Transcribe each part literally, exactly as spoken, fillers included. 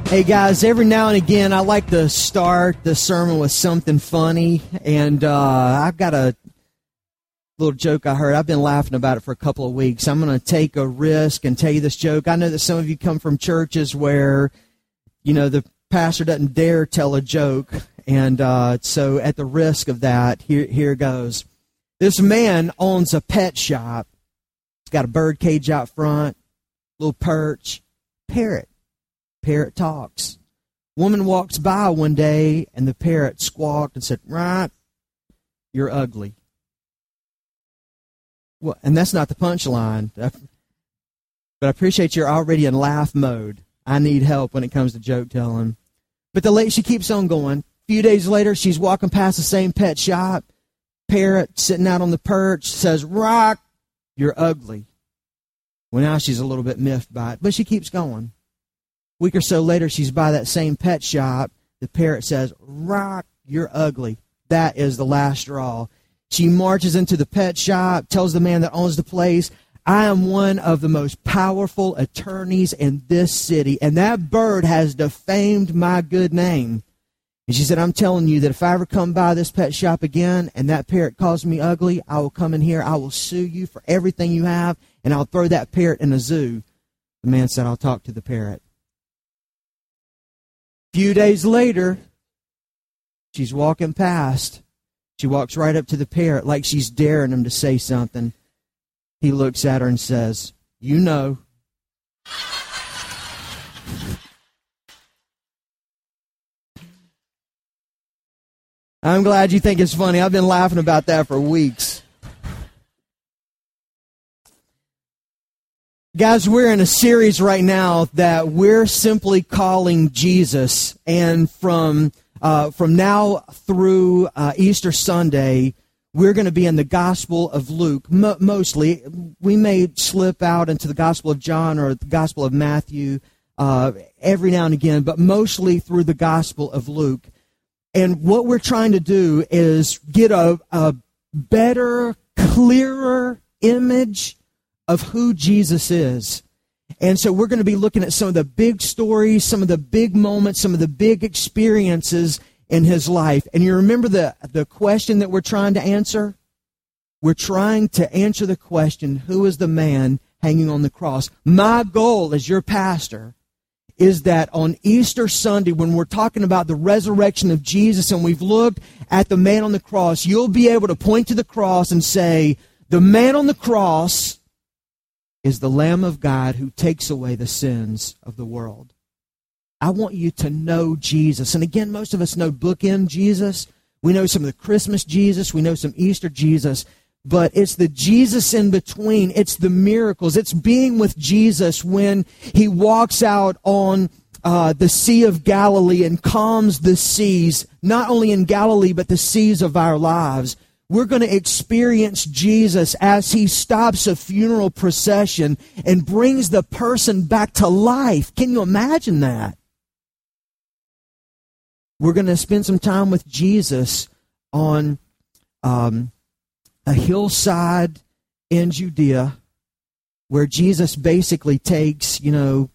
Hey guys, every now and again I like to start the sermon with something funny, and uh, I've got a little joke I heard. I've been laughing about it for a couple of weeks. I'm going to take a risk and tell you this joke. I know that some of you come from churches where, you know, the pastor doesn't dare tell a joke, and uh, so at the risk of that, here, here goes. This man owns a pet shop. He's got a bird cage out front, little perch, parrot. Parrot talks. Woman walks by one day, and the parrot squawked and said, "Right, you're ugly." Well, and that's not the punchline. But I appreciate you're already in laugh mode. I need help when it comes to joke telling. But the lady, she keeps on going. A few days later, she's walking past the same pet shop. Parrot sitting out on the perch says, "Rock, you're ugly." Well, now she's a little bit miffed by it, but she keeps going. A week or so later, she's by that same pet shop. The parrot says, "Rock, you're ugly." That is the last straw. She marches into the pet shop, tells the man that owns the place, "I am one of the most powerful attorneys in this city, and that bird has defamed my good name." And she said, "I'm telling you that if I ever come by this pet shop again and that parrot calls me ugly, I will come in here, I will sue you for everything you have, and I'll throw that parrot in a zoo." The man said, "I'll talk to the parrot." Few days later, she's walking past. She walks right up to the parrot like she's daring him to say something. He looks at her and says, "You know." I'm glad you think it's funny. I've been laughing about that for weeks. Guys, we're in a series right now that we're simply calling Jesus, and from uh, from now through uh, Easter Sunday, we're going to be in the Gospel of Luke, mo- mostly. We may slip out into the Gospel of John or the Gospel of Matthew uh, every now and again, but mostly through the Gospel of Luke. And what we're trying to do is get a, a better, clearer image of who Jesus is. And so we're going to be looking at some of the big stories, some of the big moments, some of the big experiences in his life. And you remember the, the question that we're trying to answer? We're trying to answer the question, who is the man hanging on the cross? My goal as your pastor is that on Easter Sunday, when we're talking about the resurrection of Jesus and we've looked at the man on the cross, you'll be able to point to the cross and say, the man on the cross is the Lamb of God who takes away the sins of the world. I want you to know Jesus. And again, most of us know bookend Jesus. We know some of the Christmas Jesus. We know some Easter Jesus. But it's the Jesus in between. It's the miracles. It's being with Jesus when he walks out on uh, the Sea of Galilee and calms the seas, not only in Galilee, but the seas of our lives. We're going to experience Jesus as he stops a funeral procession and brings the person back to life. Can you imagine that? We're going to spend some time with Jesus on um, a hillside in Judea where Jesus basically takes, you know,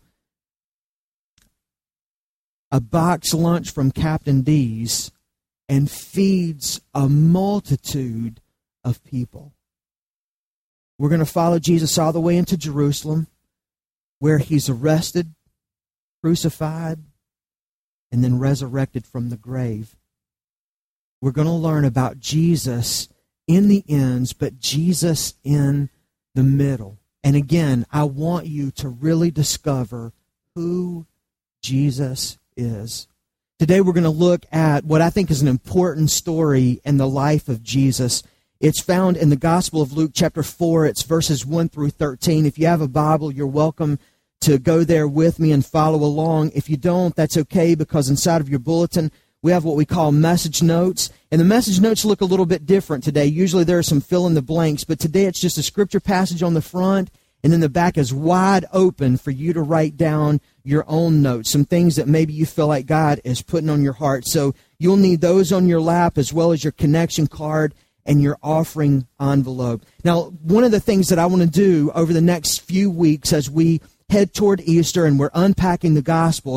a box lunch from Captain D's and feeds a multitude of people. We're going to follow Jesus all the way into Jerusalem, where he's arrested, crucified, and then resurrected from the grave. We're going to learn about Jesus in the ends, but Jesus in the middle. And again, I want you to really discover who Jesus is. Today we're going to look at what I think is an important story in the life of Jesus. It's found in the Gospel of Luke chapter four. It's verses one through thirteen. If you have a Bible, you're welcome to go there with me and follow along. If you don't, that's okay, because inside of your bulletin, we have what we call message notes. And the message notes look a little bit different today. Usually there are some fill in the blanks, but today it's just a scripture passage on the front, and then the back is wide open for you to write down your own notes, some things that maybe you feel like God is putting on your heart. So you'll need those on your lap as well as your connection card and your offering envelope. Now, one of the things that I want to do over the next few weeks as we head toward Easter and we're unpacking the Gospels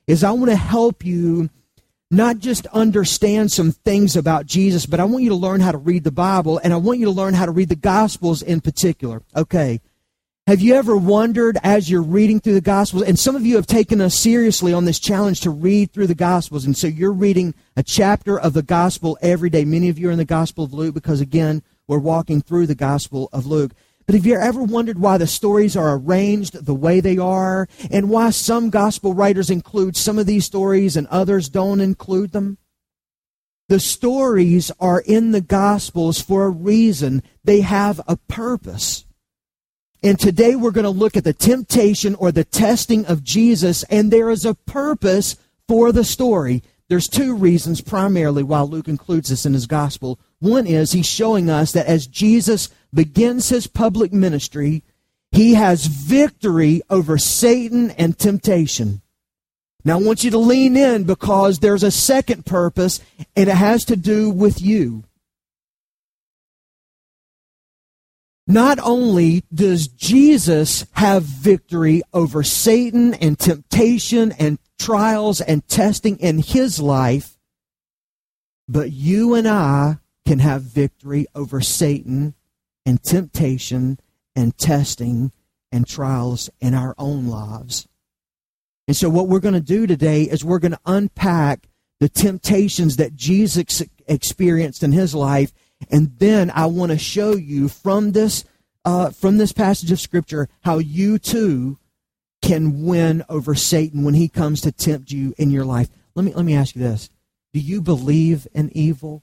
is I want to help you not just understand some things about Jesus, but I want you to learn how to read the Bible, and I want you to learn how to read the Gospels in particular. Okay. Have you ever wondered as you're reading through the Gospels, and some of you have taken us seriously on this challenge to read through the Gospels, and so you're reading a chapter of the Gospel every day. Many of you are in the Gospel of Luke because, again, we're walking through the Gospel of Luke. But have you ever wondered why the stories are arranged the way they are, and why some Gospel writers include some of these stories and others don't include them? The stories are in the Gospels for a reason. They have a purpose. And today we're going to look at the temptation or the testing of Jesus, and there is a purpose for the story. There's two reasons primarily why Luke includes this in his gospel. One is he's showing us that as Jesus begins his public ministry, he has victory over Satan and temptation. Now I want you to lean in because there's a second purpose, and it has to do with you. Not only does Jesus have victory over Satan and temptation and trials and testing in his life, but you and I can have victory over Satan and temptation and testing and trials in our own lives. And so what we're going to do today is we're going to unpack the temptations that Jesus experienced in his life. And then I want to show you from this uh, from this passage of Scripture how you too can win over Satan when he comes to tempt you in your life. Let me let me ask you this: do you believe in evil?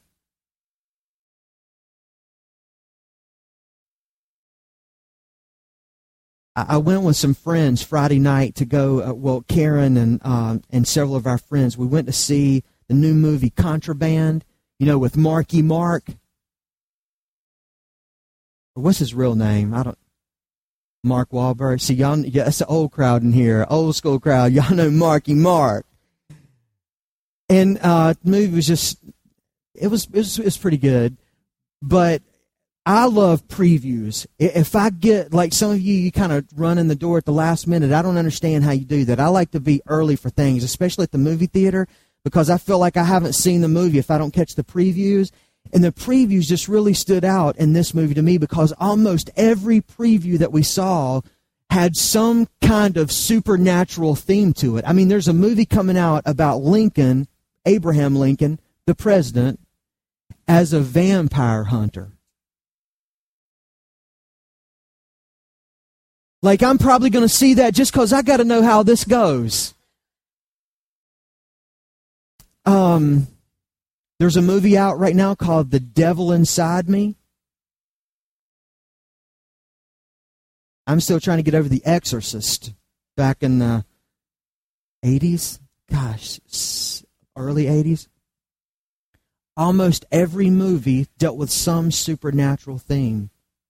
I, I went with some friends Friday night to go. Uh, well, Karen and um, and several of our friends. We went to see the new movie Contraband. You know, with Marky Mark. What's his real name? I don't. Mark Wahlberg. See, y'all. Yeah, it's an old crowd in here, old school crowd. Y'all know Marky Mark. And uh, the movie was just. It was. It was. It was pretty good, but I love previews. If I get like some of you, you kind of run in the door at the last minute. I don't understand how you do that. I like to be early for things, especially at the movie theater, because I feel like I haven't seen the movie if I don't catch the previews. And the previews just really stood out in this movie to me because almost every preview that we saw had some kind of supernatural theme to it. I mean, there's a movie coming out about Lincoln, Abraham Lincoln, the president, as a vampire hunter. Like, I'm probably going to see that just because I got to know how this goes. Um... There's a movie out right now called The Devil Inside Me. I'm still trying to get over The Exorcist back in the eighties. Gosh, early eighties. Almost every movie dealt with some supernatural theme.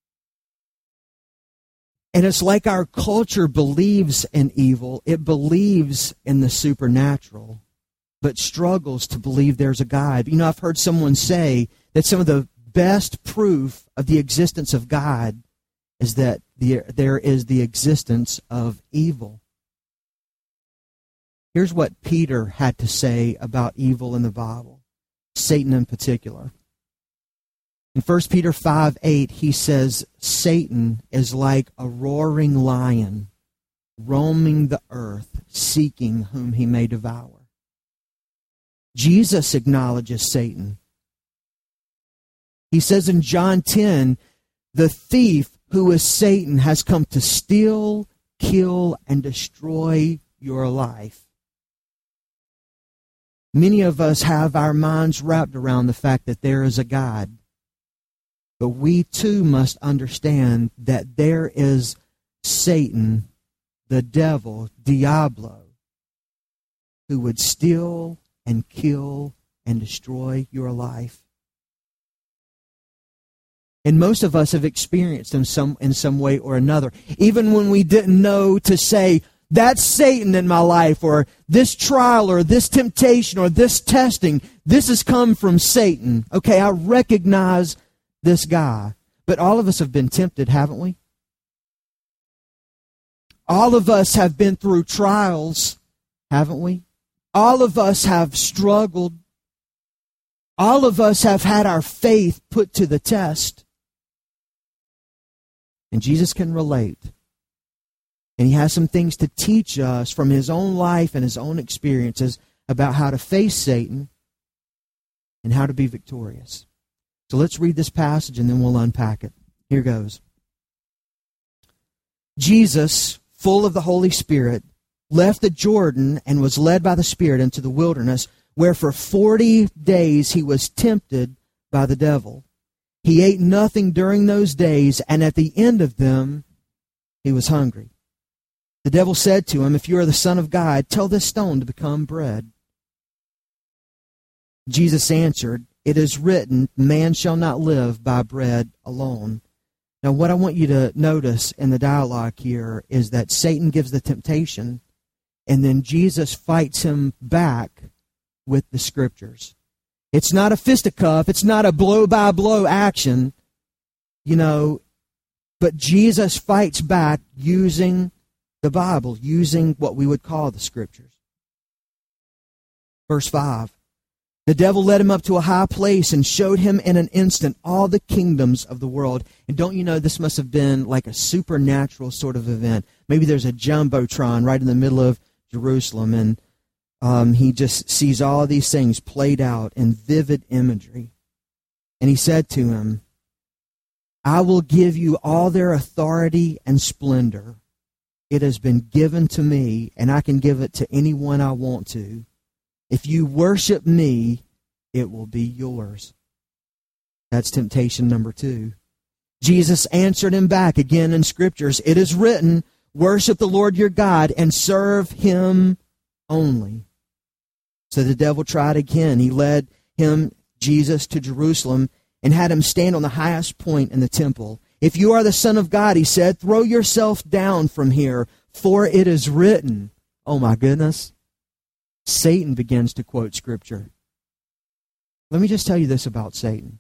And it's like our culture believes in evil. It believes in the supernatural, but struggles to believe there's a God. You know, I've heard someone say that some of the best proof of the existence of God is that the, there is the existence of evil. Here's what Peter had to say about evil in the Bible, Satan in particular. In First Peter five eight, he says, Satan is like a roaring lion, roaming the earth, seeking whom he may devour. Jesus acknowledges Satan. He says in John ten, the thief who is Satan has come to steal, kill, and destroy your life. Many of us have our minds wrapped around the fact that there is a God. But we too must understand that there is Satan, the devil, Diablo, who would steal and kill and destroy your life. And most of us have experienced them some, in some way or another. Even when we didn't know to say, that's Satan in my life, or this trial, or this temptation, or this testing, this has come from Satan. Okay, I recognize this guy. But all of us have been tempted, haven't we? All of us have been through trials, haven't we? All of us have struggled. All of us have had our faith put to the test. And Jesus can relate. And he has some things to teach us from his own life and his own experiences about how to face Satan and how to be victorious. So let's read this passage and then we'll unpack it. Here goes. Jesus, full of the Holy Spirit, left the Jordan and was led by the Spirit into the wilderness, where for forty days he was tempted by the devil. He ate nothing during those days, and at the end of them he was hungry. The devil said to him, "If you are the Son of God, tell this stone to become bread." Jesus answered, "It is written, man shall not live by bread alone." Now what I want you to notice in the dialogue here is that Satan gives the temptation, and then Jesus fights him back with the Scriptures. It's not a fisticuff. It's not a blow-by-blow action, you know, but Jesus fights back using the Bible, using what we would call the Scriptures. Verse five, the devil led him up to a high place and showed him in an instant all the kingdoms of the world. And don't you know, this must have been like a supernatural sort of event. Maybe there's a jumbotron right in the middle of Jerusalem, and um, he just sees all of these things played out in vivid imagery. And he said to him, "I will give you all their authority and splendor. It has been given to me, and I can give it to anyone I want to. If you worship me, it will be yours." That's temptation number two. Jesus answered him back again in Scriptures. "It is written, worship the Lord your God and serve him only." So the devil tried again. He led him, Jesus, to Jerusalem and had him stand on the highest point in the temple. "If you are the Son of God," he said, "throw yourself down from here, for it is written." Oh my goodness. Satan begins to quote Scripture. Let me just tell you this about Satan.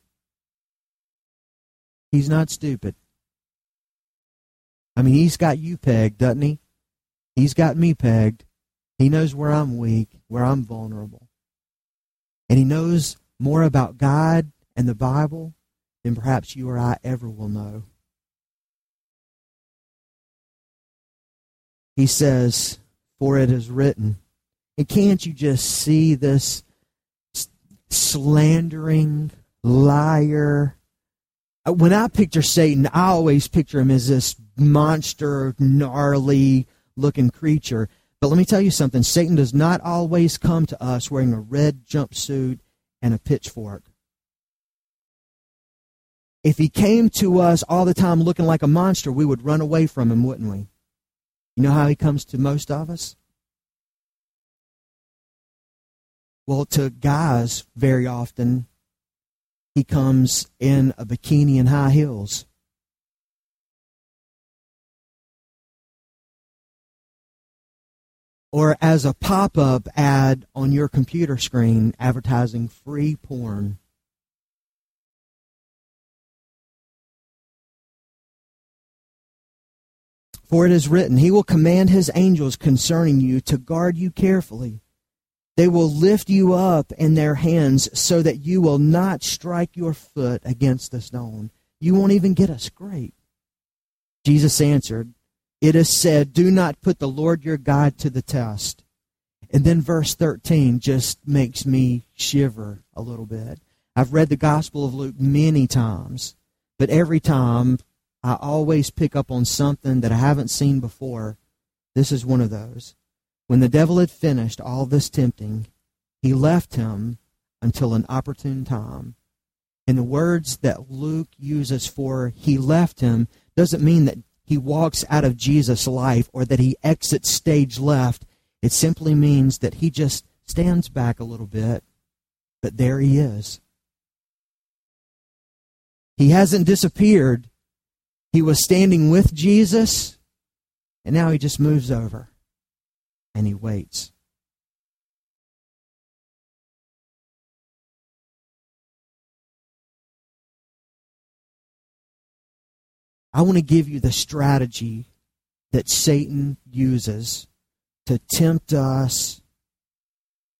He's not stupid. I mean, he's got you pegged, doesn't he? He's got me pegged. He knows where I'm weak, where I'm vulnerable. And he knows more about God and the Bible than perhaps you or I ever will know. He says, "For it is written." And can't you just see this slandering liar? When I picture Satan, I always picture him as this monster, gnarly-looking creature. But let me tell you something. Satan does not always come to us wearing a red jumpsuit and a pitchfork. If he came to us all the time looking like a monster, we would run away from him, wouldn't we? You know how he comes to most of us? Well, to guys, very often, he comes in a bikini and high heels. Or as a pop-up ad on your computer screen advertising free porn. For it is written, "He will command his angels concerning you to guard you carefully. They will lift you up in their hands so that you will not strike your foot against the stone." You won't even get a scrape. Jesus answered, "It is said, do not put the Lord your God to the test." And then verse thirteen just makes me shiver a little bit. I've read the Gospel of Luke many times, but every time I always pick up on something that I haven't seen before. This is one of those. When the devil had finished all this tempting, he left him until an opportune time. And the words that Luke uses for "he left him" doesn't mean that he walks out of Jesus' life or that he exits stage left. It simply means that he just stands back a little bit, but there he is. He hasn't disappeared. He was standing with Jesus, and now he just moves over. And he waits. I want to give you the strategy that Satan uses to tempt us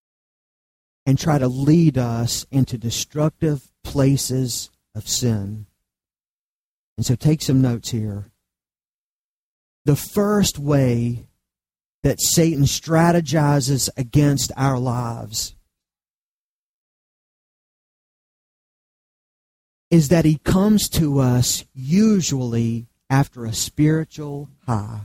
and try to lead us into destructive places of sin. And so take some notes here. The first way that Satan strategizes against our lives is that he comes to us usually after a spiritual high.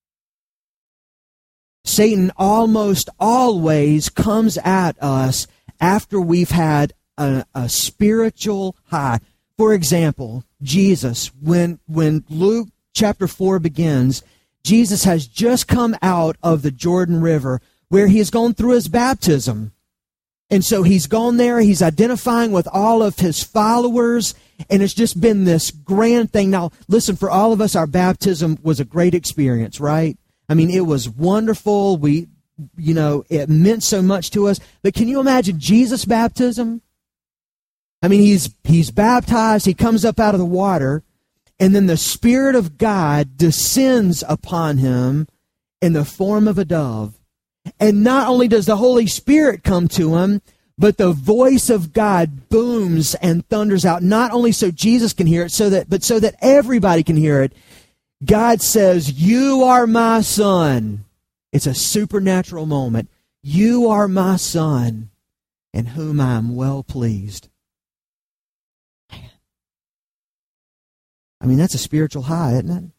Satan almost always comes at us after we've had a, a spiritual high. For example, Jesus, when, when Luke chapter four begins, Jesus has just come out of the Jordan River where he has gone through his baptism. And so he's gone there, he's identifying with all of his followers, and it's just been this grand thing. Now, listen, for all of us, our baptism was a great experience, right? I mean, it was wonderful. We, you know, it meant so much to us. But can you imagine Jesus' baptism? I mean, he's he's baptized, he comes up out of the water, and then the Spirit of God descends upon him in the form of a dove. And not only does the Holy Spirit come to him, but the voice of God booms and thunders out, not only so Jesus can hear it, so that but so that everybody can hear it. God says, "You are my son." It's a supernatural moment. "You are my son, in whom I am well pleased." I mean, that's a spiritual high, isn't it?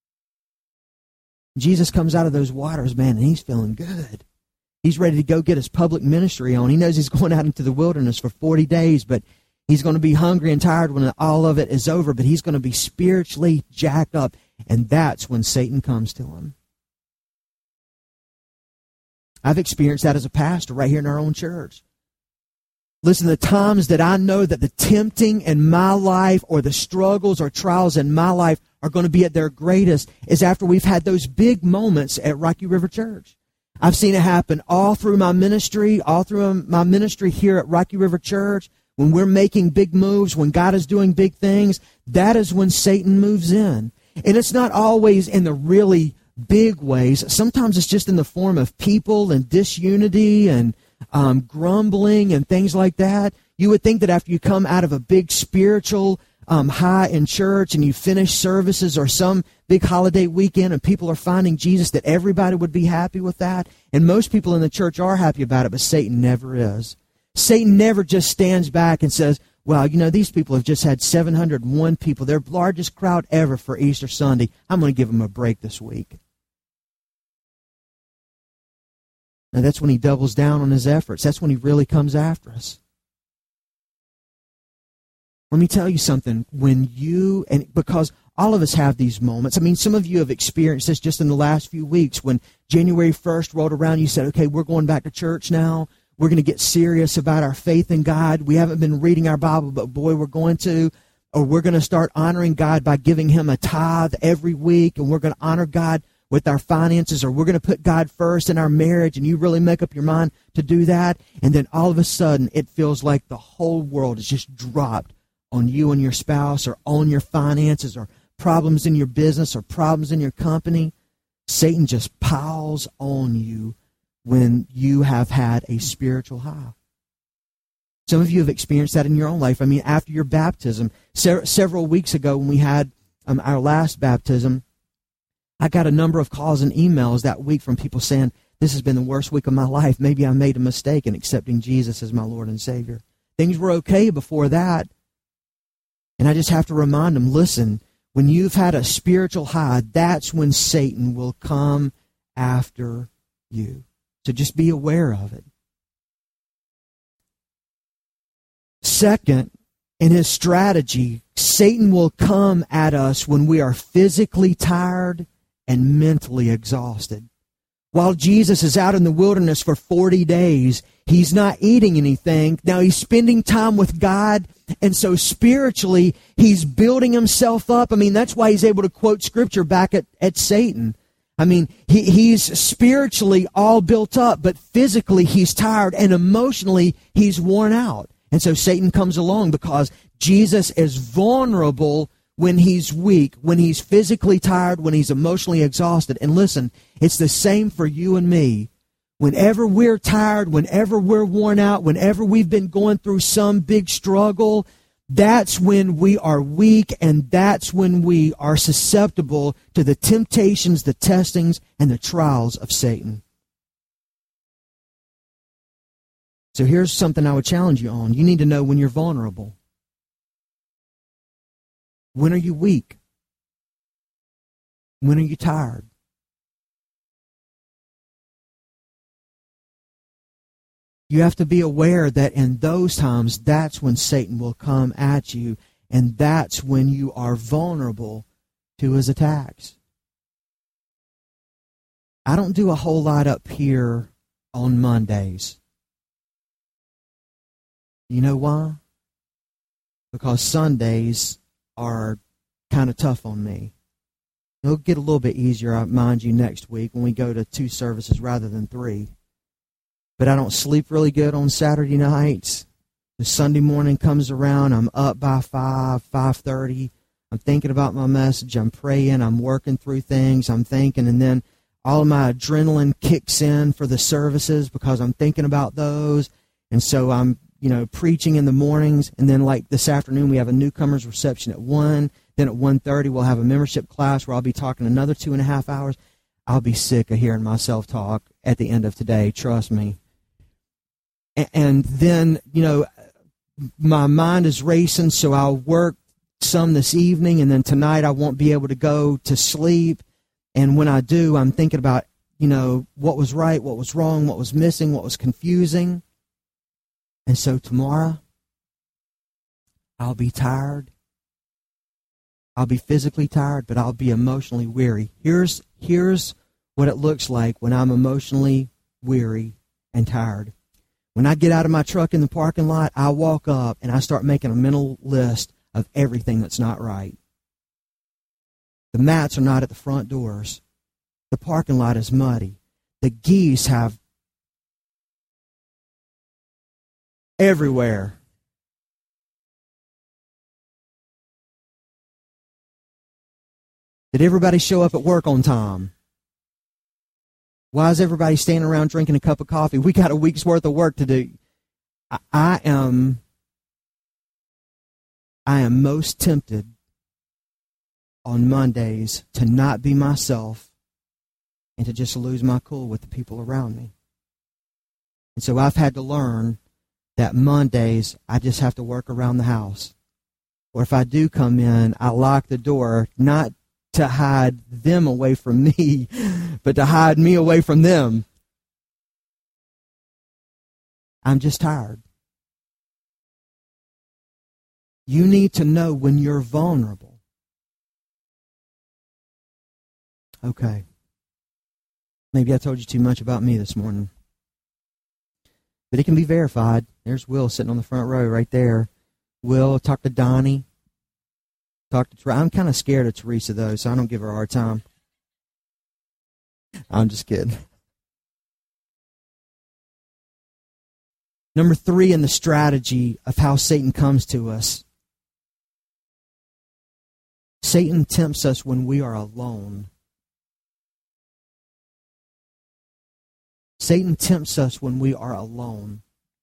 Jesus comes out of those waters, man, and he's feeling good. He's ready to go get his public ministry on. He knows he's going out into the wilderness for forty days, but he's going to be hungry and tired when all of it is over, but he's going to be spiritually jacked up, and that's when Satan comes to him. I've experienced that as a pastor right here in our own church. Listen, the times that I know that the tempting in my life or the struggles or trials in my life are going to be at their greatest is after we've had those big moments at Rocky River Church. I've seen it happen all through my ministry, all through my ministry here at Rocky River Church. When we're making big moves, when God is doing big things, that is when Satan moves in. And it's not always in the really big ways. Sometimes it's just in the form of people and disunity and um, grumbling and things like that. You would think that after you come out of a big spiritual um, high in church and you finish services or some big holiday weekend and people are finding Jesus, that everybody would be happy with that. And most people in the church are happy about it, but Satan never is. Satan never just stands back and says, well, you know, these people have just had seven hundred one people, their largest crowd ever for Easter Sunday. I'm going to give them a break this week. Now, that's when he doubles down on his efforts. That's when he really comes after us. Let me tell you something. When you, and because all of us have these moments. I mean, some of you have experienced this just in the last few weeks. When January first rolled around, you said, okay, we're going back to church now. We're going to get serious about our faith in God. We haven't been reading our Bible, but boy, we're going to. Or we're going to start honoring God by giving him a tithe every week, and we're going to honor God with our finances, or we're going to put God first in our marriage, and you really make up your mind to do that. And then all of a sudden, it feels like the whole world is just dropped on you and your spouse, or on your finances, or problems in your business, or problems in your company. Satan just piles on you when you have had a spiritual high. Some of you have experienced that in your own life. I mean, after your baptism, se- several weeks ago when we had um, our last baptism, I got a number of calls and emails that week from people saying, this has been the worst week of my life. Maybe I made a mistake in accepting Jesus as my Lord and Savior. Things were okay before that. And I just have to remind them, listen, when you've had a spiritual high, that's when Satan will come after you. So just be aware of it. Second, in his strategy, Satan will come at us when we are physically tired and mentally exhausted. While Jesus is out in the wilderness for forty days, he's not eating anything. Now he's spending time with God, and so spiritually, he's building himself up. I mean, that's why he's able to quote Scripture back at, at Satan. I mean, he, he's spiritually all built up, but physically he's tired, and emotionally he's worn out. And so Satan comes along because Jesus is vulnerable when he's weak, when he's physically tired, when he's emotionally exhausted. And listen, it's the same for you and me. Whenever we're tired, whenever we're worn out, whenever we've been going through some big struggle, that's when we are weak, and that's when we are susceptible to the temptations, the testings, and the trials of Satan. So here's something I would challenge you on. You need to know when you're vulnerable. When are you weak? When are you tired? You have to be aware that in those times, that's when Satan will come at you, and that's when you are vulnerable to his attacks. I don't do a whole lot up here on Mondays. You know why? Because Sundays are kind of tough on me. It'll get a little bit easier, mind you, next week when we go to two services rather than three. But I don't sleep really good on Saturday nights. The Sunday morning comes around, I'm up by five, five thirty. I'm thinking about my message, I'm praying, I'm working through things, I'm thinking, and then all of my adrenaline kicks in for the services because I'm thinking about those. And so I'm, you know, preaching in the mornings, and then like this afternoon we have a newcomers reception at one. Then at one thirty we'll have a membership class where I'll be talking another two and a half hours. I'll be sick of hearing myself talk at the end of today, trust me. And then, you know, my mind is racing, so I'll work some this evening, and then tonight I won't be able to go to sleep. And when I do, I'm thinking about, you know, what was right, what was wrong, what was missing, what was confusing. And so tomorrow, I'll be tired. I'll be physically tired, but I'll be emotionally weary. Here's, here's what it looks like when I'm emotionally weary and tired. When I get out of my truck in the parking lot, I walk up and I start making a mental list of everything that's not right. The mats are not at the front doors. The parking lot is muddy. The geese have everywhere. Did everybody show up at work on time? Why is everybody standing around drinking a cup of coffee? We got a week's worth of work to do. I, I am I am most tempted on Mondays to not be myself and to just lose my cool with the people around me. And so I've had to learn that Mondays I just have to work around the house. Or if I do come in, I lock the door, not to hide them away from me, but to hide me away from them. I'm just tired. You need to know when you're vulnerable. Okay. Maybe I told you too much about me this morning. But it can be verified. There's Will sitting on the front row right there. Will, talk to Donnie. Talk to Teresa. I'm kind of scared of Teresa, though, so I don't give her a hard time. I'm just kidding. Number three in the strategy of how Satan comes to us. Satan tempts us when we are alone. Satan tempts us when we are alone.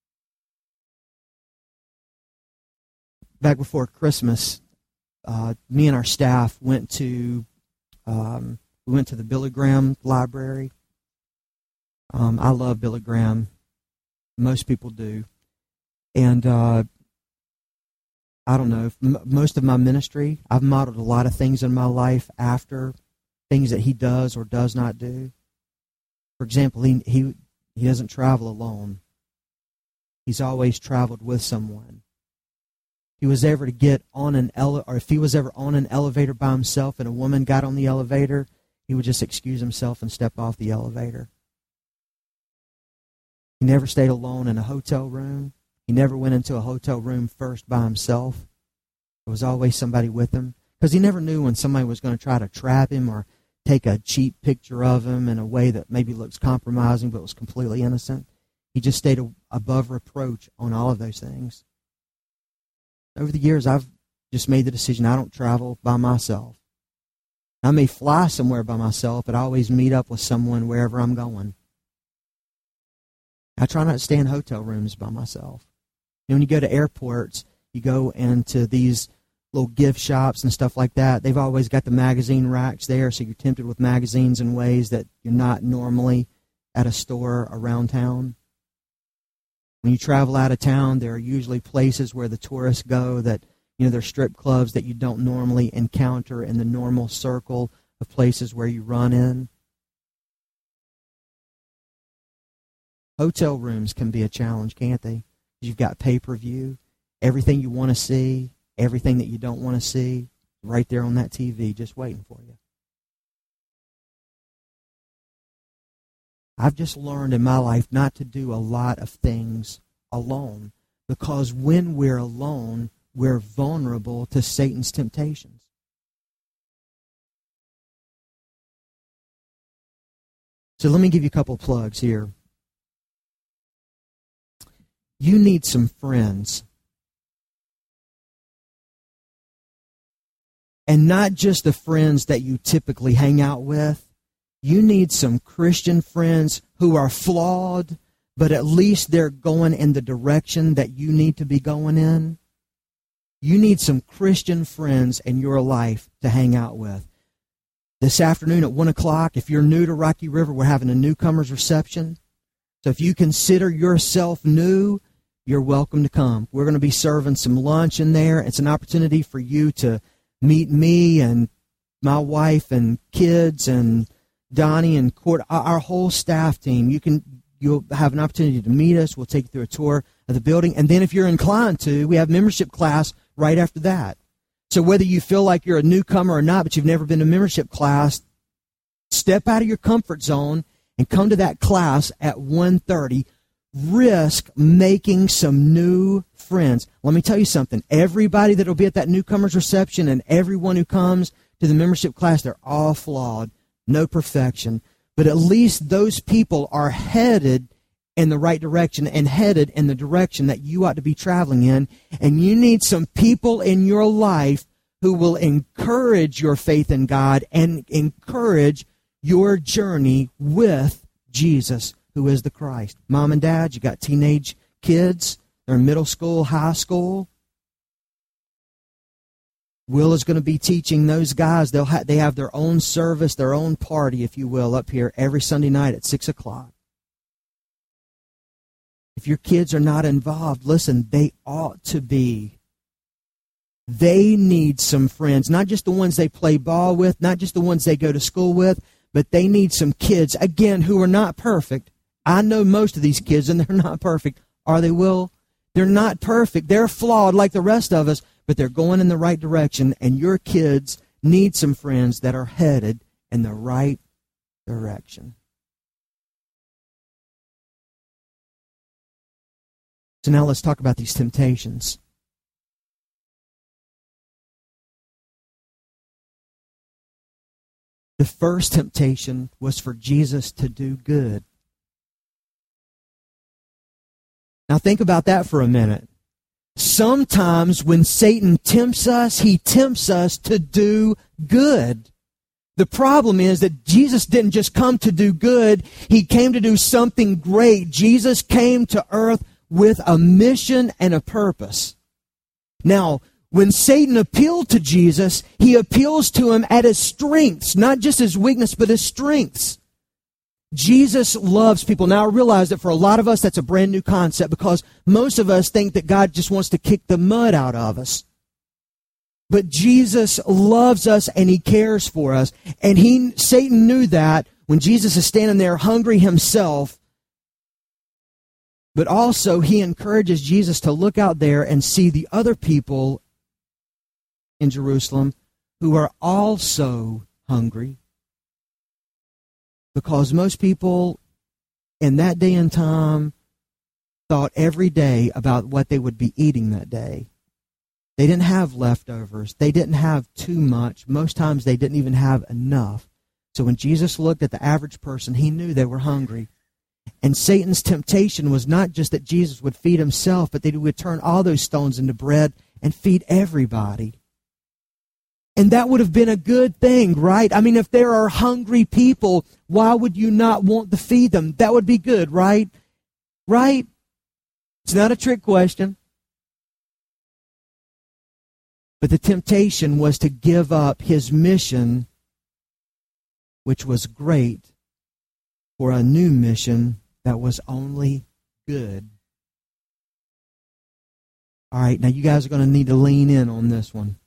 Back before Christmas, Uh, me and our staff went to um, we went to the Billy Graham Library. Um, I love Billy Graham. Most people do, and uh, I don't know. M- most of my ministry, I've modeled a lot of things in my life after things that he does or does not do. For example, he he he doesn't travel alone. He's always traveled with someone. If he was ever to get on an ele- or if he was ever on an elevator by himself and a woman got on the elevator, he would just excuse himself and step off the elevator. He never stayed alone in a hotel room. He never went into a hotel room first by himself. There was always somebody with him, because he never knew when somebody was going to try to trap him or take a cheap picture of him in a way that maybe looks compromising but was completely innocent. He just stayed above reproach on all of those things. Over the years, I've just made the decision I don't travel by myself. I may fly somewhere by myself, but I always meet up with someone wherever I'm going. I try not to stay in hotel rooms by myself. You know, when you go to airports, you go into these little gift shops and stuff like that. They've always got the magazine racks there, so you're tempted with magazines in ways that you're not normally at a store around town. When you travel out of town, there are usually places where the tourists go that, you know, they're strip clubs that you don't normally encounter in the normal circle of places where you run in. Hotel rooms can be a challenge, can't they? You've got pay-per-view, everything you want to see, everything that you don't want to see, right there on that T V, just waiting for you. I've just learned in my life not to do a lot of things alone, because when we're alone, we're vulnerable to Satan's temptations. So let me give you a couple plugs here. You need some friends. And not just the friends that you typically hang out with. You need some Christian friends who are flawed, but at least they're going in the direction that you need to be going in. You need some Christian friends in your life to hang out with. This afternoon at one o'clock, if you're new to Rocky River, we're having a newcomers reception. So if you consider yourself new, you're welcome to come. We're going to be serving some lunch in there. It's an opportunity for you to meet me and my wife and kids and Donnie and Court, our whole staff team. You can, you'll have an opportunity to meet us. We'll take you through a tour of the building. And then if you're inclined to, we have membership class right after that. So whether you feel like you're a newcomer or not, but you've never been to membership class, step out of your comfort zone and come to that class at one thirty. Risk making some new friends. Let me tell you something. Everybody that will be at that newcomers reception and everyone who comes to the membership class, they're all flawed. No perfection. But at least those people are headed in the right direction and headed in the direction that you ought to be traveling in. And you need some people in your life who will encourage your faith in God and encourage your journey with Jesus, who is the Christ. Mom and Dad, you got teenage kids. They're in middle school, high school. Will is going to be teaching those guys. They'll ha- they have their own service, their own party, if you will, up here every Sunday night at six o'clock. If your kids are not involved, listen, they ought to be. They need some friends, not just the ones they play ball with, not just the ones they go to school with, but they need some kids, again, who are not perfect. I know most of these kids, and they're not perfect. Are they, Will? They're not perfect. They're flawed like the rest of us, but they're going in the right direction, and your kids need some friends that are headed in the right direction. So now let's talk about these temptations. The first temptation was for Jesus to do good. Now think about that for a minute. Sometimes when Satan tempts us, he tempts us to do good. The problem is that Jesus didn't just come to do good. He came to do something great. Jesus came to earth with a mission and a purpose. Now, when Satan appealed to Jesus, he appeals to him at his strengths, not just his weakness, but his strengths. Jesus loves people. Now, I realize that for a lot of us, that's a brand new concept because most of us think that God just wants to kick the mud out of us. But Jesus loves us and he cares for us. And he, Satan knew that when Jesus is standing there hungry himself. But also, he encourages Jesus to look out there and see the other people in Jerusalem who are also hungry. Because most people in that day and time thought every day about what they would be eating that day. They didn't have leftovers. They didn't have too much. Most times they didn't even have enough. So when Jesus looked at the average person, he knew they were hungry. And Satan's temptation was not just that Jesus would feed himself, but that he would turn all those stones into bread and feed everybody. And that would have been a good thing, right? I mean, if there are hungry people, why would you not want to feed them? That would be good, right? Right? It's not a trick question. But the temptation was to give up his mission, which was great, for a new mission that was only good. All right, now you guys are going to need to lean in on this one.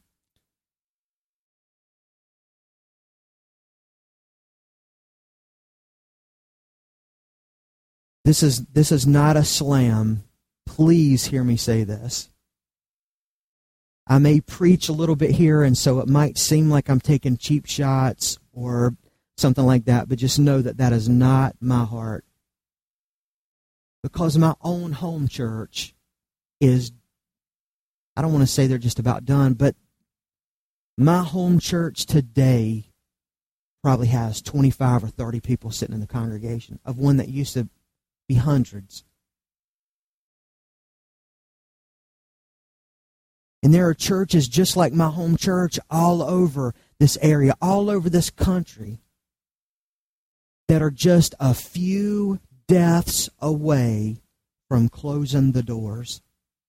This is this is not a slam. Please hear me say this. I may preach a little bit here, and so it might seem like I'm taking cheap shots or something like that, but just know that that is not my heart. Because my own home church is, I don't want to say they're just about done, but my home church today probably has twenty-five or thirty people sitting in the congregation, of one that used to be hundreds. And there are churches just like my home church all over this area, all over this country, that are just a few deaths away from closing the doors.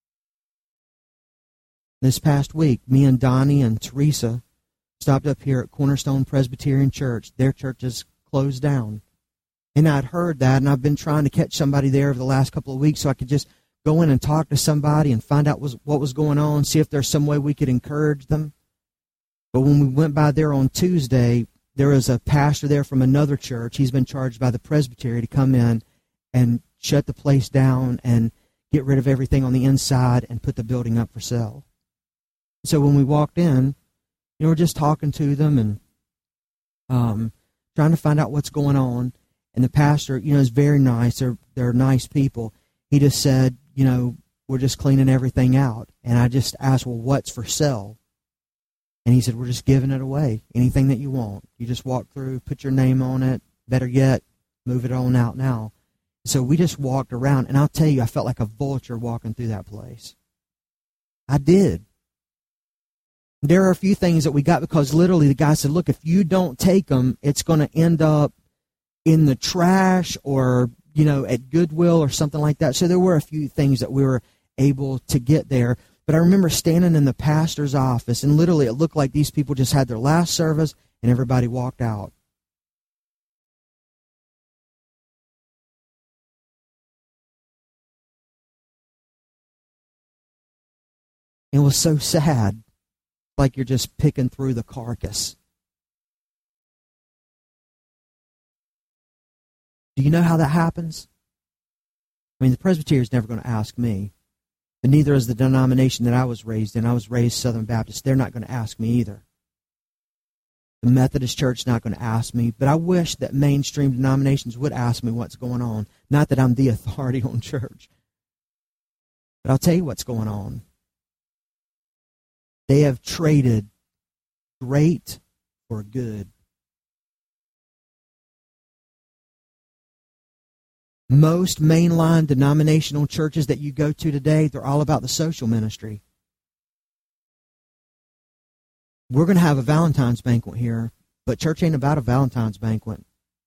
This past week, me and Donnie and Teresa stopped up here at Cornerstone Presbyterian Church. Their church is closed down. And I'd heard that, and I've been trying to catch somebody there over the last couple of weeks so I could just go in and talk to somebody and find out was, what was going on, see if there's some way we could encourage them. But when we went by there on Tuesday, there was a pastor there from another church. He's been charged by the presbytery to come in and shut the place down and get rid of everything on the inside and put the building up for sale. So when we walked in, you know, we're just talking to them and um, trying to find out what's going on. And the pastor, you know, is very nice. They're, they're nice people. He just said, you know, we're just cleaning everything out. And I just asked, well, what's for sale? And he said, we're just giving it away. Anything that you want. You just walk through, put your name on it. Better yet, move it on out now. So we just walked around. And I'll tell you, I felt like a vulture walking through that place. I did. There are a few things that we got because literally the guy said, look, if you don't take them, it's going to end up in the trash or, you know, at Goodwill or something like that. So there were a few things that we were able to get there. But I remember standing in the pastor's office, and literally it looked like these people just had their last service and everybody walked out. It was so sad, like you're just picking through the carcass. Do you know how that happens? I mean, the Presbyterian is never going to ask me, but neither is the denomination that I was raised in. I was raised Southern Baptist. They're not going to ask me either. The Methodist Church is not going to ask me, but I wish that mainstream denominations would ask me what's going on. Not that I'm the authority on church, but I'll tell you what's going on. They have traded great for good. Most mainline denominational churches that you go to today, they're all about the social ministry. We're going to have a Valentine's banquet here, but church ain't about a Valentine's banquet.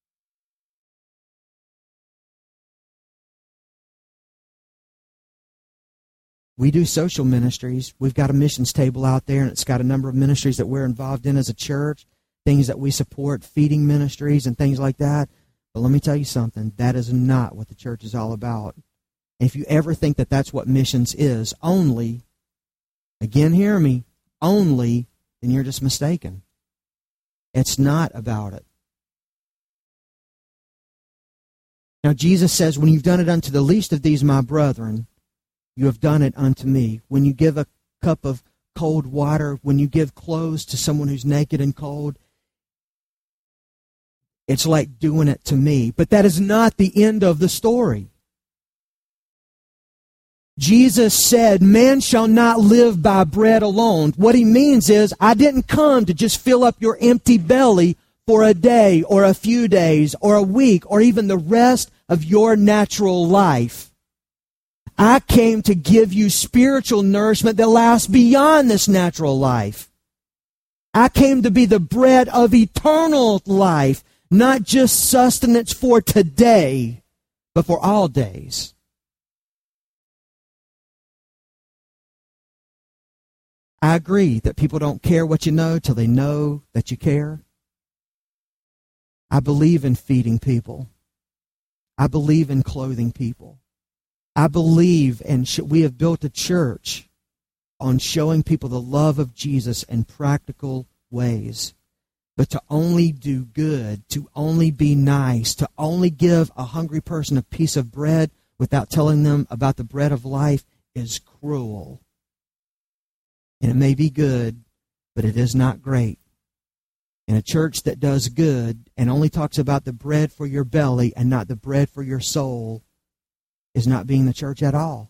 We do social ministries. We've got a missions table out there, and it's got a number of ministries that we're involved in as a church, things that we support, feeding ministries and things like that. But let me tell you something. That is not what the church is all about. And if you ever think that that's what missions is, only, again, hear me, only, then you're just mistaken. It's not about it. Now, Jesus says, when you've done it unto the least of these, my brethren, you have done it unto me. When you give a cup of cold water, when you give clothes to someone who's naked and cold, it's like doing it to me. But that is not the end of the story. Jesus said, man shall not live by bread alone. What he means is, I didn't come to just fill up your empty belly for a day or a few days or a week or even the rest of your natural life. I came to give you spiritual nourishment that lasts beyond this natural life. I came to be the bread of eternal life, not just sustenance for today, but for all days. I agree that people don't care what you know till they know that you care. I believe in feeding people. I believe in clothing people. I believe, and sh- we have built a church on showing people the love of Jesus in practical ways. But to only do good, to only be nice, to only give a hungry person a piece of bread without telling them about the bread of life is cruel. And it may be good, but it is not great. And a church that does good and only talks about the bread for your belly and not the bread for your soul is not being the church at all.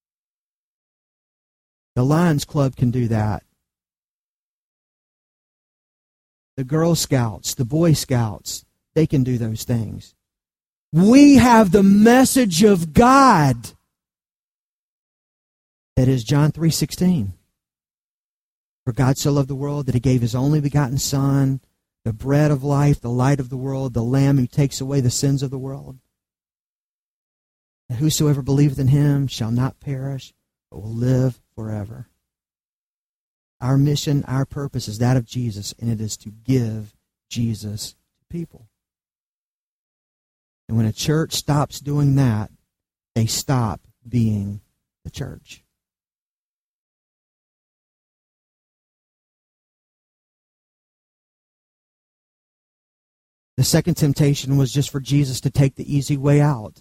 The Lions Club can do that. The Girl Scouts, the Boy Scouts, they can do those things. We have the message of God. That is John three sixteen. For God so loved the world that he gave his only begotten Son, the bread of life, the light of the world, the Lamb who takes away the sins of the world. And whosoever believeth in him shall not perish, but will live forever. Our mission, our purpose is that of Jesus, and it is to give Jesus to people. And when a church stops doing that, they stop being the church. The second temptation was just for Jesus to take the easy way out.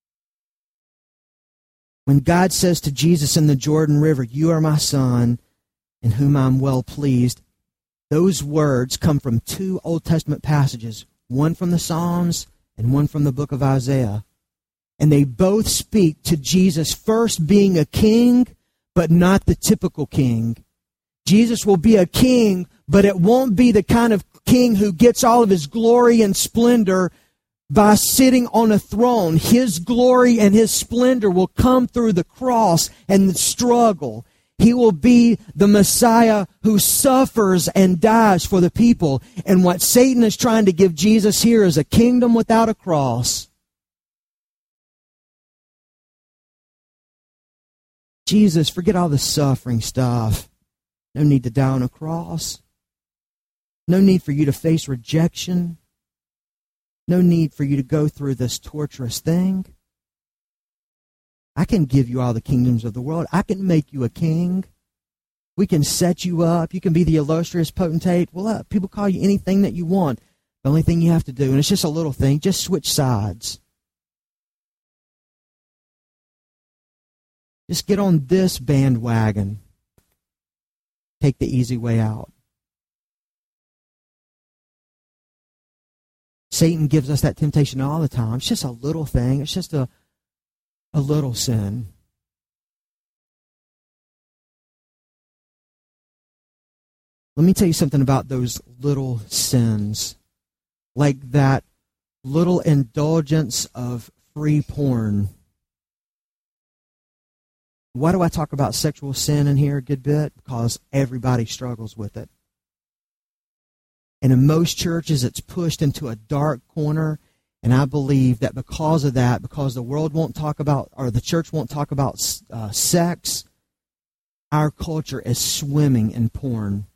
When God says to Jesus in the Jordan River, "You are my Son, in whom I'm well pleased," those words come from two Old Testament passages, one from the Psalms and one from the book of Isaiah. And they both speak to Jesus first being a king, but not the typical king. Jesus will be a king, but it won't be the kind of king who gets all of his glory and splendor by sitting on a throne. His glory and his splendor will come through the cross and the struggle. He will be the Messiah who suffers and dies for the people. And what Satan is trying to give Jesus here is a kingdom without a cross. Jesus, forget all the suffering stuff. No need to die on a cross. No need for you to face rejection. No need for you to go through this torturous thing. I can give you all the kingdoms of the world. I can make you a king. We can set you up. You can be the illustrious potentate. Well, uh, people call you anything that you want. The only thing you have to do, and it's just a little thing, just switch sides. Just get on this bandwagon. Take the easy way out. Satan gives us that temptation all the time. It's just a little thing. It's just a, a little sin. Let me tell you something about those little sins. Like that little indulgence of free porn. Why do I talk about sexual sin in here a good bit? Because everybody struggles with it. And in most churches, it's pushed into a dark corner. And I believe that because of that, because the world won't talk about, or the church won't talk about uh, sex, our culture is swimming in porn.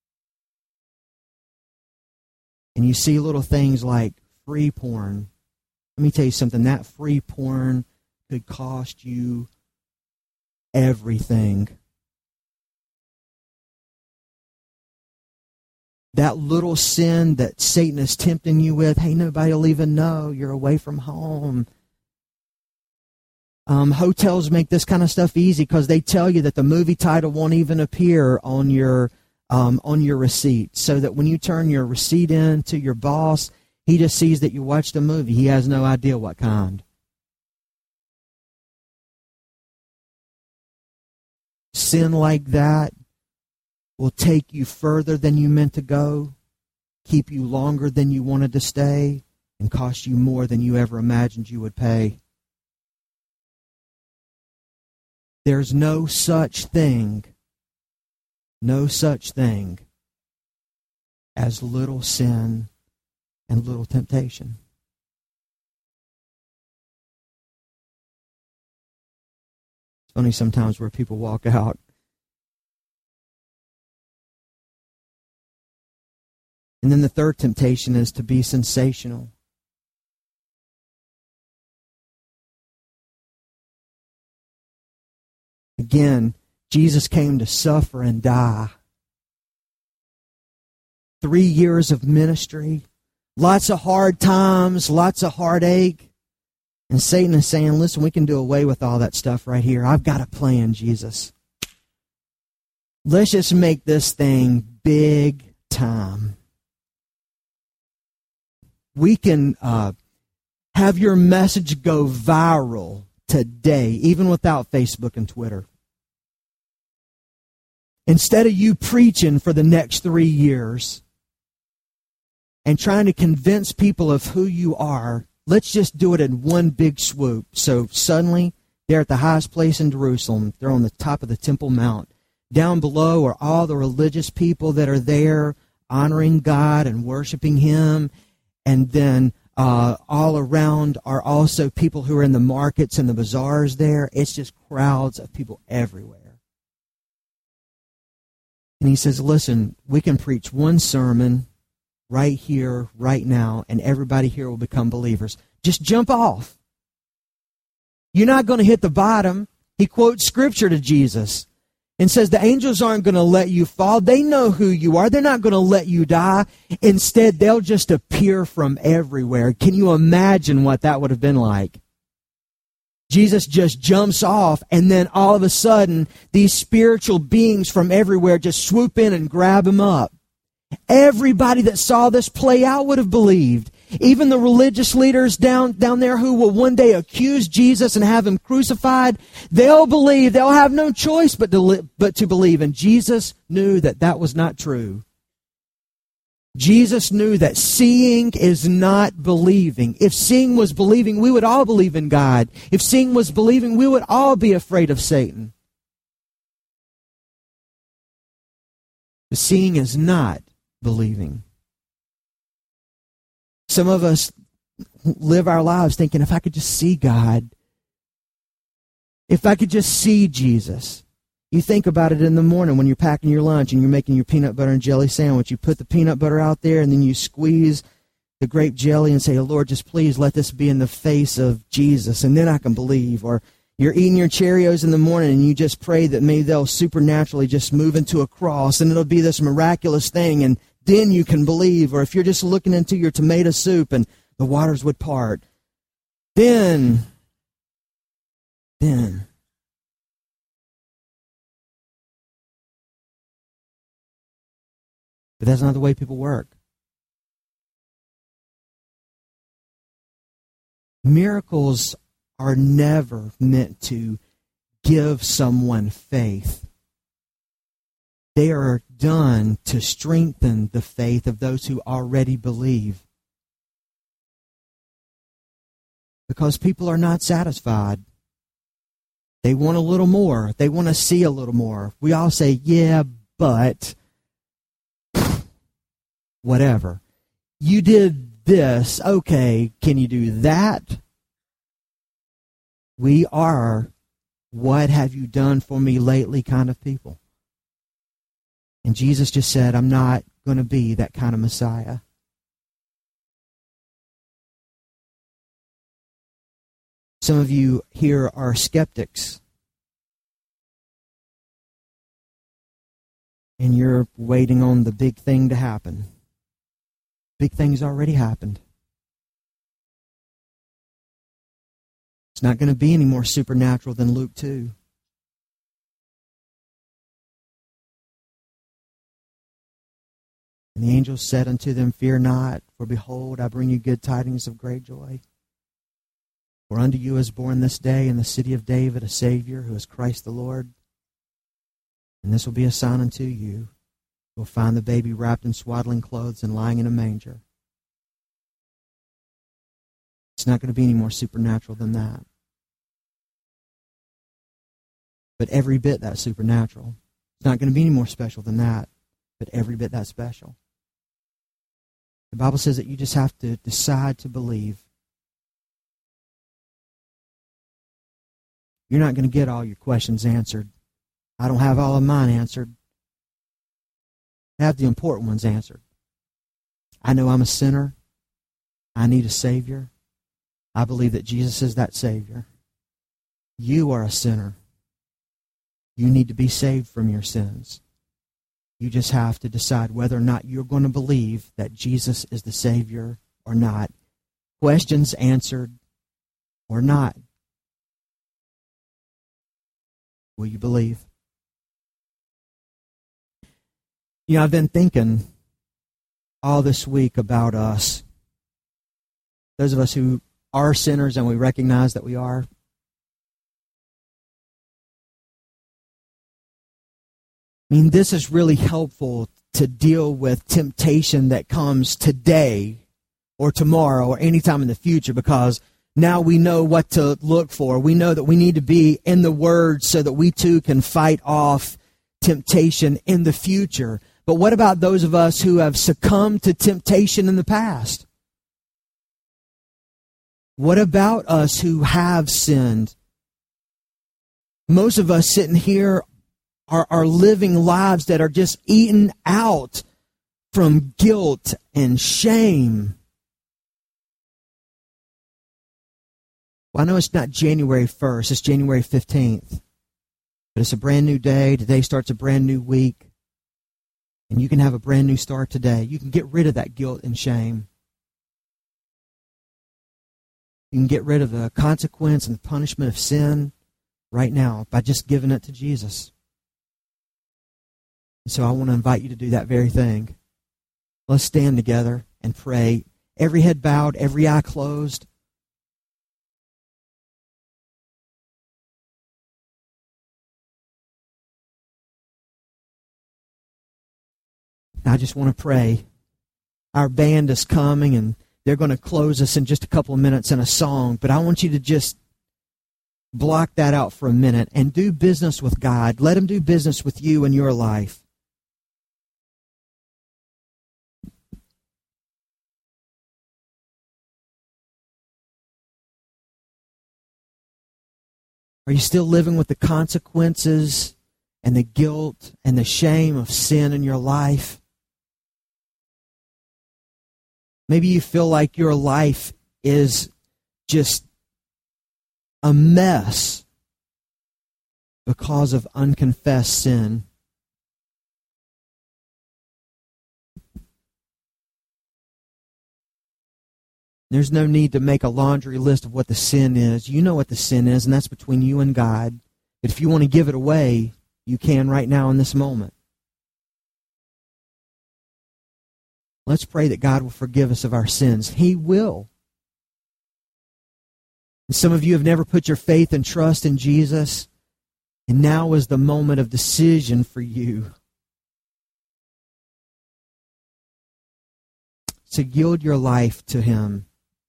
And you see little things like free porn. Let me tell you something. That free porn could cost you everything. That little sin that Satan is tempting you with, hey, nobody will even know you're away from home. Um, hotels make this kind of stuff easy because they tell you that the movie title won't even appear on your um, on your receipt, so that when you turn your receipt in to your boss, he just sees that you watched a movie. He has no idea what kind. Sin like that will take you further than you meant to go, keep you longer than you wanted to stay, and cost you more than you ever imagined you would pay. There's no such thing, no such thing as little sin and little temptation. It's funny sometimes where people walk out And then the third temptation is to be sensational. Again, Jesus came to suffer and die. Three years of ministry, lots of hard times, lots of heartache. And Satan is saying, listen, we can do away with all that stuff right here. I've got a plan, Jesus. Let's just make this thing big time. We can uh, have your message go viral today, even without Facebook and Twitter. Instead of you preaching for the next three years and trying to convince people of who you are, let's just do it in one big swoop. So suddenly, they're at the highest place in Jerusalem. They're on the top of the Temple Mount. Down below are all the religious people that are there honoring God and worshiping Him. And then uh, all around are also people who are in the markets and the bazaars there. It's just crowds of people everywhere. And he says, listen, we can preach one sermon right here, right now, and everybody here will become believers. Just jump off. You're not going to hit the bottom. He quotes Scripture to Jesus and says the angels aren't going to let you fall. They know who you are. They're not going to let you die. Instead, they'll just appear from everywhere. Can you imagine what that would have been like? Jesus just jumps off, and then all of a sudden, these spiritual beings from everywhere just swoop in and grab him up. Everybody that saw this play out would have believed. Even the religious leaders down, down there who will one day accuse Jesus and have him crucified, they'll believe. They'll have no choice but to, li- but to believe. And Jesus knew that that was not true. Jesus knew that seeing is not believing. If seeing was believing, we would all believe in God. If seeing was believing, we would all be afraid of Satan. But seeing is not believing. Some of us live our lives thinking, if I could just see God, if I could just see Jesus. You think about it in the morning when you're packing your lunch and you're making your peanut butter and jelly sandwich. You put the peanut butter out there and then you squeeze the grape jelly and say, oh, Lord, just please let this be in the face of Jesus, and then I can believe. Or you're eating your Cheerios in the morning and you just pray that maybe they'll supernaturally just move into a cross and it'll be this miraculous thing, and then you can believe. Or if you're just looking into your tomato soup and the waters would part, then, then. But that's not the way people work. Miracles are never meant to give someone faith. They are done to strengthen the faith of those who already believe. Because people are not satisfied. They want a little more. They want to see a little more. We all say, yeah, but whatever. You did this. Okay, can you do that? We are what have you done for me lately kind of people. And Jesus just said, I'm not going to be that kind of Messiah. Some of you here are skeptics. And you're waiting on the big thing to happen. Big thing's already happened. It's not going to be any more supernatural than Luke two. And the angel said unto them, fear not, for behold, I bring you good tidings of great joy. For unto you is born this day in the city of David a Savior, who is Christ the Lord. And this will be a sign unto you. You will find the baby wrapped in swaddling clothes and lying in a manger. It's not going to be any more supernatural than that. But every bit that's supernatural. It's not going to be any more special than that, but every bit that's special. The Bible says that you just have to decide to believe. You're not going to get all your questions answered. I don't have all of mine answered. I have the important ones answered. I know I'm a sinner. I need a Savior. I believe that Jesus is that Savior. You are a sinner. You need to be saved from your sins. You just have to decide whether or not you're going to believe that Jesus is the Savior or not. Questions answered or not. Will you believe? You know, I've been thinking all this week about us. Those of us who are sinners and we recognize that we are. I mean, this is really helpful to deal with temptation that comes today or tomorrow or anytime in the future, because now we know what to look for. We know that we need to be in the Word so that we too can fight off temptation in the future. But what about those of us who have succumbed to temptation in the past? What about us who have sinned? Most of us sitting here are, are living lives that are just eaten out from guilt and shame. Well, I know it's not January first, it's January fifteenth. But it's a brand new day. Today starts a brand new week. And you can have a brand new start today. You can get rid of that guilt and shame. You can get rid of the consequence and the punishment of sin right now by just giving it to Jesus. And so I want to invite you to do that very thing. Let's stand together and pray. Every head bowed, every eye closed. I just want to pray. Our band is coming and they're going to close us in just a couple of minutes in a song, but I want you to just block that out for a minute and do business with God. Let Him do business with you in your life. Are you still living with the consequences and the guilt and the shame of sin in your life? Maybe you feel like your life is just a mess because of unconfessed sin. There's no need to make a laundry list of what the sin is. You know what the sin is, and that's between you and God. But if you want to give it away, you can right now in this moment. Let's pray that God will forgive us of our sins. He will. And some of you have never put your faith and trust in Jesus, and now is the moment of decision for you to yield your life to Him.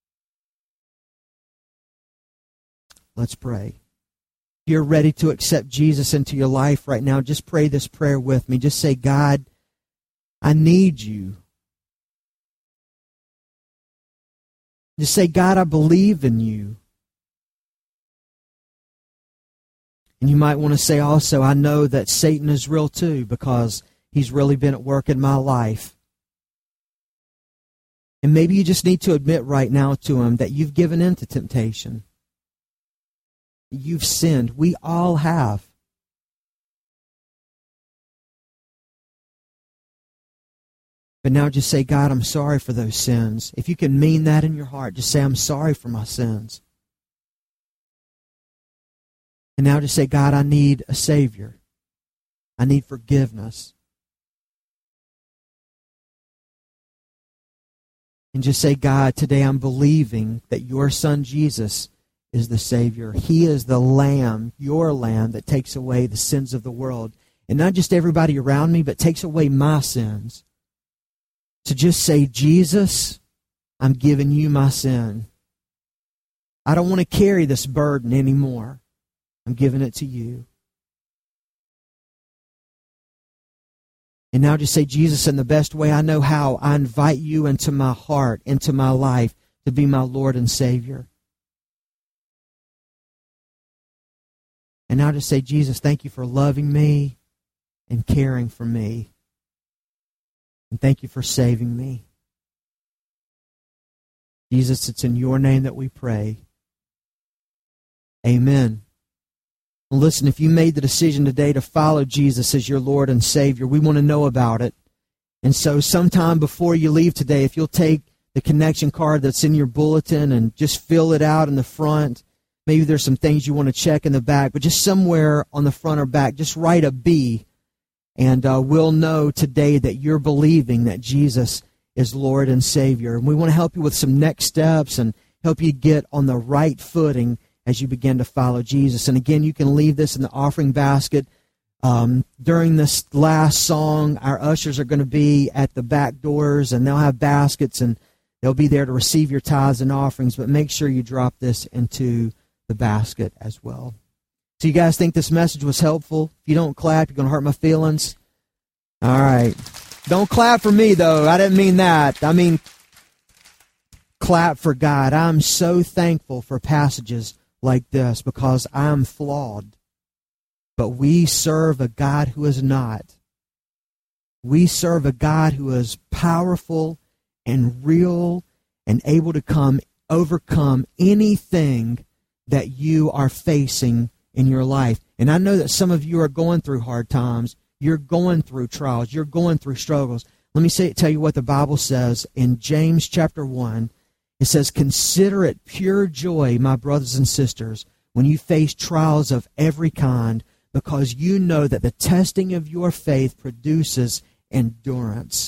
Let's pray. If you're ready to accept Jesus into your life right now, just pray this prayer with me. Just say, God, I need you. Just say, God, I believe in you. And you might want to say also, I know that Satan is real too, because he's really been at work in my life. And maybe you just need to admit right now to him that you've given in to temptation. You've sinned. We all have. But now just say, God, I'm sorry for those sins. If you can mean that in your heart, just say, I'm sorry for my sins. And now just say, God, I need a Savior. I need forgiveness. And just say, God, today I'm believing that your Son Jesus is the Savior. He is the Lamb, your Lamb, that takes away the sins of the world. And not just everybody around me, but takes away my sins. To just say, Jesus, I'm giving you my sin. I don't want to carry this burden anymore. I'm giving it to you. And now just say, Jesus, in the best way I know how, I invite you into my heart, into my life, to be my Lord and Savior. And now just say, Jesus, thank you for loving me and caring for me. And thank you for saving me. Jesus, it's in your name that we pray. Amen. Well, listen, if you made the decision today to follow Jesus as your Lord and Savior, we want to know about it. And so sometime before you leave today, if you'll take the connection card that's in your bulletin and just fill it out in the front. Maybe there's some things you want to check in the back, but just somewhere on the front or back, just write a B, and uh, we'll know today that you're believing that Jesus is Lord and Savior. And we want to help you with some next steps and help you get on the right footing as you begin to follow Jesus. And again, you can leave this in the offering basket. Um, during this last song, our ushers are going to be at the back doors, and they'll have baskets, and they'll be there to receive your tithes and offerings, but make sure you drop this into the basket as well. So you guys think this message was helpful? If you don't clap, you're going to hurt my feelings? All right. Don't clap for me, though. I didn't mean that. I mean, clap for God. I'm so thankful for passages like this because I'm flawed. But we serve a God who is not. We serve a God who is powerful and real and able to come overcome anything that you are facing in your life. And I know that some of you are going through hard times. You're going through trials. You're going through struggles. Let me say, tell you what the Bible says in James chapter one. It says, "Consider it pure joy, my brothers and sisters, when you face trials of every kind, because you know that the testing of your faith produces endurance."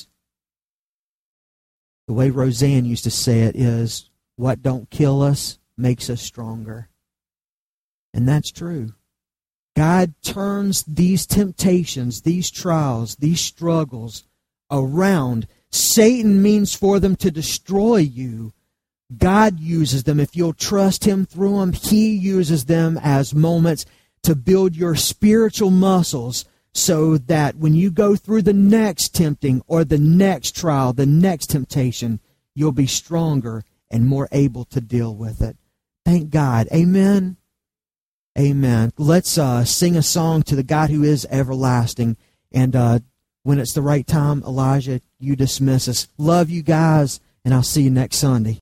The way Roseanne used to say it is, what don't kill us makes us stronger. And that's true. God turns these temptations, these trials, these struggles around. Satan means for them to destroy you. God uses them. If you'll trust Him through them, He uses them as moments to build your spiritual muscles, so that when you go through the next tempting or the next trial, the next temptation, you'll be stronger and more able to deal with it. Thank God. Amen. Amen. Let's uh, sing a song to the God who is everlasting. And uh, when it's the right time, Elijah, you dismiss us. Love you guys, and I'll see you next Sunday.